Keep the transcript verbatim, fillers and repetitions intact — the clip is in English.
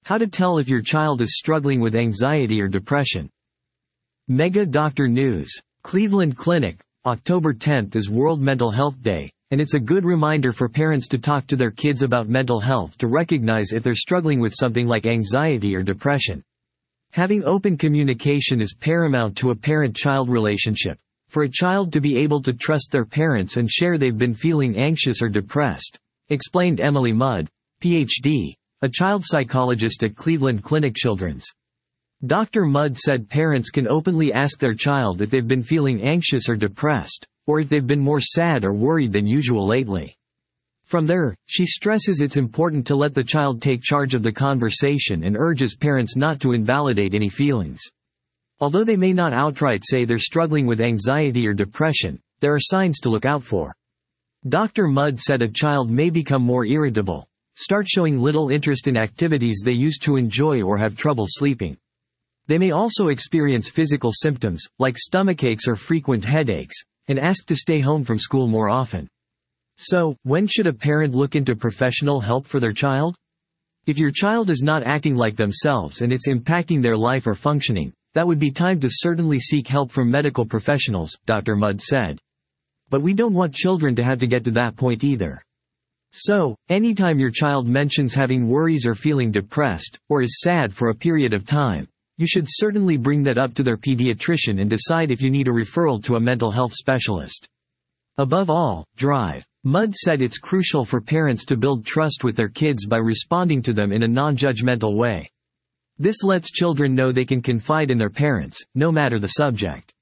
How to tell if your child is struggling with anxiety or depression. Mega Doctor News. Cleveland Clinic, October tenth is World Mental Health Day, and it's a good reminder for parents to talk to their kids about mental health to recognize if they're struggling with something like anxiety or depression. Having open communication is paramount to a parent-child relationship. For a child to be able to trust their parents and share they've been feeling anxious or depressed, explained Emily Mudd, P H D, a child psychologist at Cleveland Clinic Children's. Doctor Mudd said parents can openly ask their child if they've been feeling anxious or depressed, or if they've been more sad or worried than usual lately. From there, she stresses it's important to let the child take charge of the conversation and urges parents not to invalidate any feelings. Although they may not outright say they're struggling with anxiety or depression, there are signs to look out for. Doctor Mudd said a child may become more irritable, start showing little interest in activities they used to enjoy, or have trouble sleeping. They may also experience physical symptoms, like stomachaches or frequent headaches, and ask to stay home from school more often. So, when should a parent look into professional help for their child? If your child is not acting like themselves and it's impacting their life or functioning, that would be time to certainly seek help from medical professionals, Doctor Mudd said. But we don't want children to have to get to that point either. So, anytime your child mentions having worries or feeling depressed, or is sad for a period of time, you should certainly bring that up to their pediatrician and decide if you need a referral to a mental health specialist. Above all, drive. Mudd said it's crucial for parents to build trust with their kids by responding to them in a non-judgmental way. This lets children know they can confide in their parents, no matter the subject.